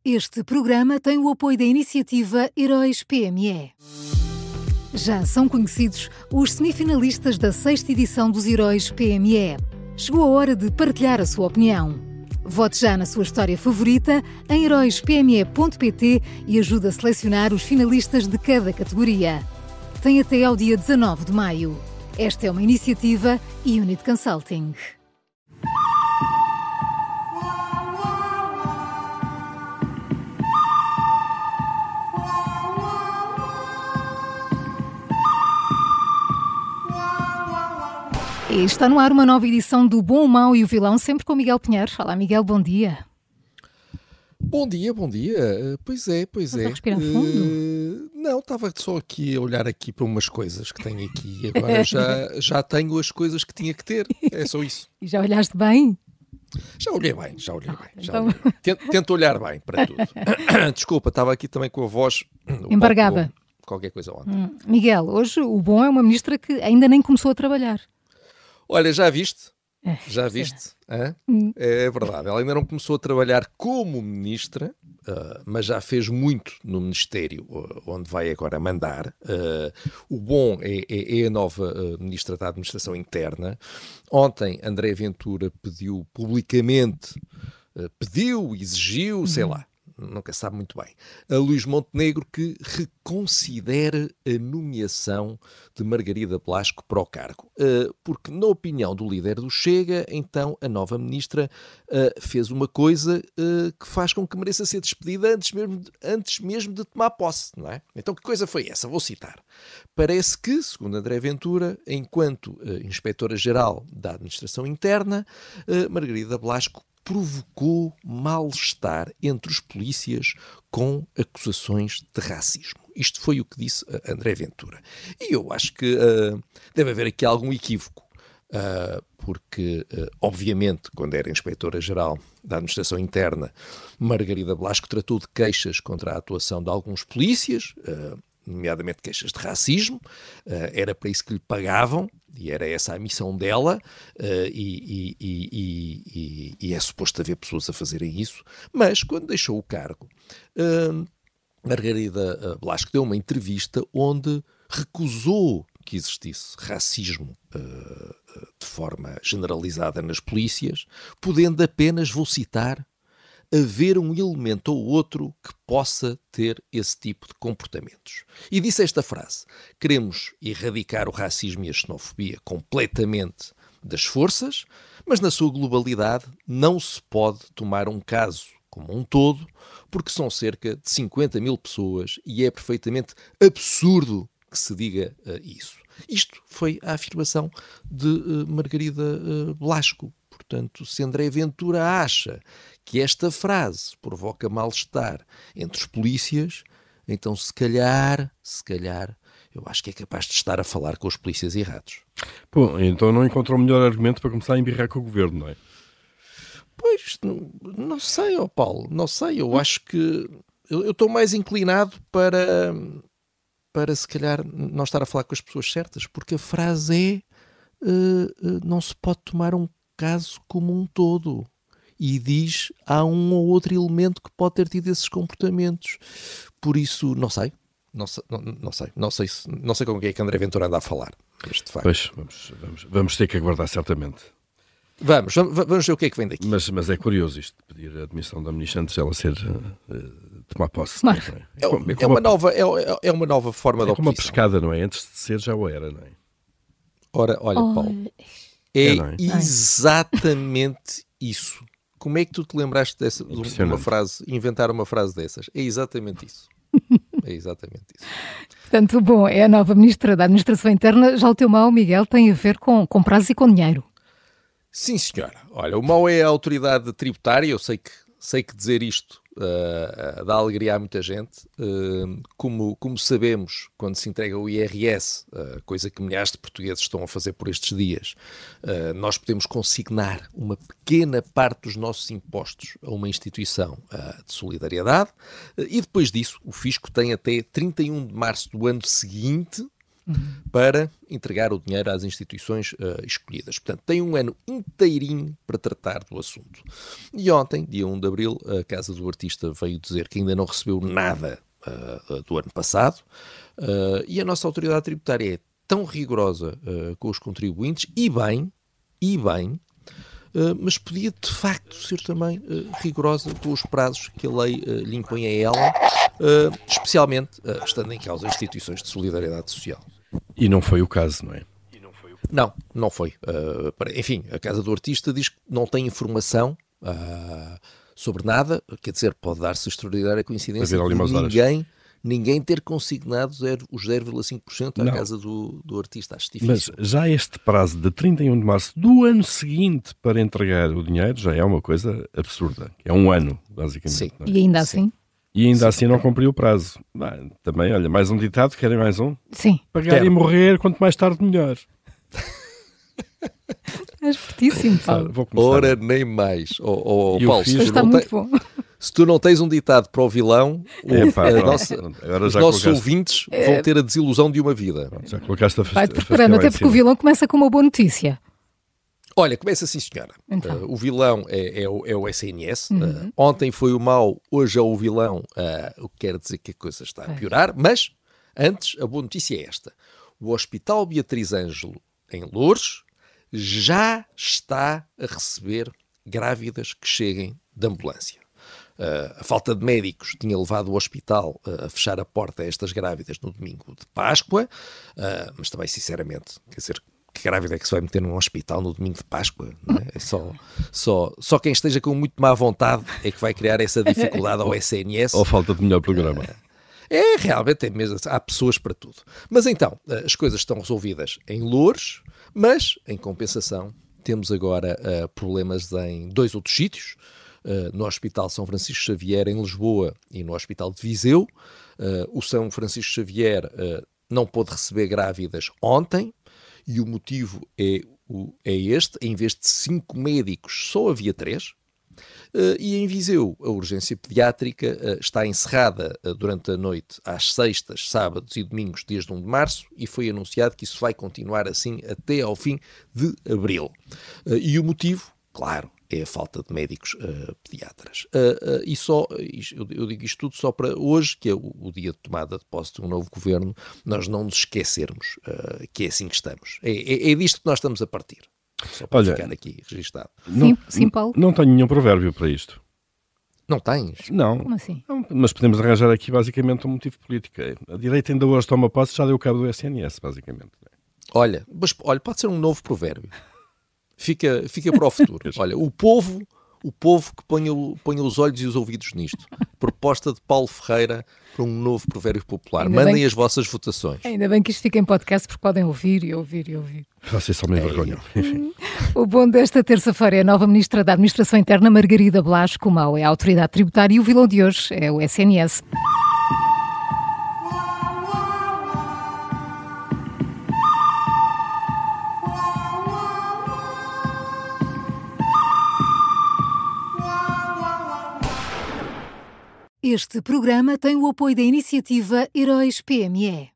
Este programa tem o apoio da iniciativa Heróis PME. Já são conhecidos os semifinalistas da 6ª edição dos Heróis PME. Chegou a hora de partilhar a sua opinião. Vote já na sua história favorita em heróispme.pt e ajude a selecionar os finalistas de cada categoria. Tem até ao dia 19 de maio. Esta é uma iniciativa Unit Consulting. E está no ar uma nova edição do Bom, o Mau e o Vilão, sempre com Miguel Pinheiro. Olá, Miguel, bom dia. Bom dia. Pois é. Estás a respirar fundo? Não, estava só aqui a olhar aqui para umas coisas que tenho aqui e agora já tenho as coisas que tinha que ter. É só isso. E já olhaste bem? Já olhei bem. Então... Tento olhar bem para tudo. Desculpa, estava aqui também com a voz... embargada. Qualquer coisa ontem. Miguel, hoje o Bom é uma ministra que ainda nem começou a trabalhar. Olha, já viste? Já viste? É verdade. Ela ainda não começou a trabalhar como ministra, mas já fez muito no Ministério onde vai agora mandar. O Bom é a nova ministra da Administração Interna. Ontem, André Ventura pediu publicamente, exigiu, sei lá, nunca se sabe muito bem, a Luís Montenegro que reconsidere a nomeação de Margarida Blasco para o cargo. Porque, na opinião do líder do Chega, então a nova ministra fez uma coisa que faz com que mereça ser despedida antes mesmo de tomar posse, não é? Então que coisa foi essa? Vou citar. Parece que, segundo André Ventura, enquanto inspetora-geral da Administração Interna, Margarida Blasco provocou mal-estar entre os polícias com acusações de racismo. Isto foi o que disse André Ventura. E eu acho que deve haver aqui algum equívoco, porque, obviamente, quando era inspetora-geral da Administração Interna, Margarida Blasco tratou de queixas contra a atuação de alguns polícias, nomeadamente queixas de racismo, era para isso que lhe pagavam, e era essa a missão dela, e é suposto haver pessoas a fazerem isso, mas quando deixou o cargo, Margarida Blasco deu uma entrevista onde recusou que existisse racismo de forma generalizada nas polícias, podendo apenas, vou citar, haver um elemento ou outro que possa ter esse tipo de comportamentos. E disse esta frase: queremos erradicar o racismo e a xenofobia completamente das forças, mas na sua globalidade não se pode tomar um caso como um todo, porque são cerca de 50 mil pessoas e é perfeitamente absurdo que se diga isso. Isto foi a afirmação de Margarida Blasco. Portanto, se André Ventura acha que esta frase provoca mal-estar entre os polícias, então se calhar, eu acho que é capaz de estar a falar com os polícias errados. Bom, então não encontrou o melhor argumento para começar a embirrar com o governo, não é? Pois, não sei, Paulo, não sei. Eu acho que eu estou mais inclinado para se calhar não estar a falar com as pessoas certas, porque a frase é não se pode tomar um caso como um todo, e diz há um ou outro elemento que pode ter tido esses comportamentos. Por isso, não sei com quem é que André Ventura anda a falar. Pois, vamos ter que aguardar certamente. Vamos ver o que é que vem daqui. Mas é curioso isto, pedir a admissão da ministra antes dela tomar posse. Claro. É uma nova forma de oposição. É como uma pescada, não é? Antes de ser já o era, não é? Olha, Paulo, é exatamente isso. Como é que tu te lembraste de uma frase, inventar uma frase dessas? É exatamente isso. Portanto, bom, é a nova ministra da Administração Interna. Já o teu Mau, Miguel, tem a ver com prazos e com dinheiro. Sim, senhora. Olha, o Mau é a autoridade tributária. Eu sei que dizer isto dá alegria a muita gente. Como sabemos, quando se entrega o IRS, coisa que milhares de portugueses estão a fazer por estes dias, nós podemos consignar uma pequena parte dos nossos impostos a uma instituição de solidariedade, e depois disso o fisco tem até 31 de março do ano seguinte para entregar o dinheiro às instituições escolhidas. Portanto, tem um ano inteirinho para tratar do assunto. E ontem, dia 1 de Abril, a Casa do Artista veio dizer que ainda não recebeu nada do ano passado, e a nossa autoridade tributária é tão rigorosa com os contribuintes, e bem, mas podia de facto ser também rigorosa com os prazos que a lei lhe impõe a ela, especialmente estando em causa instituições de solidariedade social. E não foi o caso, não é? Não foi. Enfim, a Casa do Artista diz que não tem informação sobre nada, quer dizer, pode dar-se extraordinária coincidência de ninguém ter consignado os 0,5% à Casa do Artista. Acho difícil. Mas já este prazo de 31 de março do ano seguinte para entregar o dinheiro já é uma coisa absurda. É um ano, basicamente. Sim. Não é? E ainda assim? E ainda assim não cumpriu o prazo. Também, olha, mais um ditado, querem mais um? Sim. Pagar e morrer, quanto mais tarde melhor. És fortíssimo, Paulo. Ora, nem mais. Paulo, está muito bom. Se tu não tens um ditado para o vilão, os nossos ouvintes vão ter a desilusão de uma vida. Já colocaste a Vai-te preparando, até porque o vilão começa com uma boa notícia. Olha, começa assim, senhora. Então. O vilão é o SNS. Ontem foi o mau, hoje é o vilão. O que quer dizer que a coisa está a piorar. Mas, antes, a boa notícia é esta. O Hospital Beatriz Ângelo, em Loures, já está a receber grávidas que cheguem de ambulância. A falta de médicos tinha levado o hospital a fechar a porta a estas grávidas no domingo de Páscoa, mas também, sinceramente, quer dizer, que grávida é que se vai meter num hospital no domingo de Páscoa? Não é? Só quem esteja com muito má vontade é que vai criar essa dificuldade ao SNS. Ou falta de melhor programa. Realmente, mesmo, há pessoas para tudo. Mas então, as coisas estão resolvidas em Loures, mas, em compensação, temos agora problemas em 2 outros sítios, no Hospital São Francisco Xavier, em Lisboa, e no Hospital de Viseu. O São Francisco Xavier não pôde receber grávidas ontem, e o motivo é este: em vez de 5 médicos, só havia 3. E em Viseu, a urgência pediátrica está encerrada durante a noite às sextas, sábados e domingos desde 1 de março, e foi anunciado que isso vai continuar assim até ao fim de abril. E o motivo, claro, é a falta de médicos pediatras. Eu digo isto tudo só para hoje, que é o dia de tomada de posse de um novo governo, nós não nos esquecermos que é assim que estamos. É disto que nós estamos a partir. Só para ficar aqui registado. Sim, Paulo. Não tenho nenhum provérbio para isto. Não tens? Não. Como assim? Mas podemos arranjar aqui basicamente um motivo político. A direita ainda hoje toma posse, já deu cabo do SNS, basicamente. Olha, pode ser um novo provérbio. Fica para o futuro. Olha, o povo que ponha os olhos e os ouvidos nisto. Proposta de Paulo Ferreira para um novo provérbio popular. Mandem as vossas votações. Ainda bem que isto fica em podcast, porque podem ouvir e ouvir e ouvir. Vocês só me envergonham. Enfim. O bom desta terça-feira é a nova Ministra da Administração Interna, Margarida Blasco. O mau é a autoridade tributária e o vilão de hoje é o SNS. Este programa tem o apoio da iniciativa Heróis PME.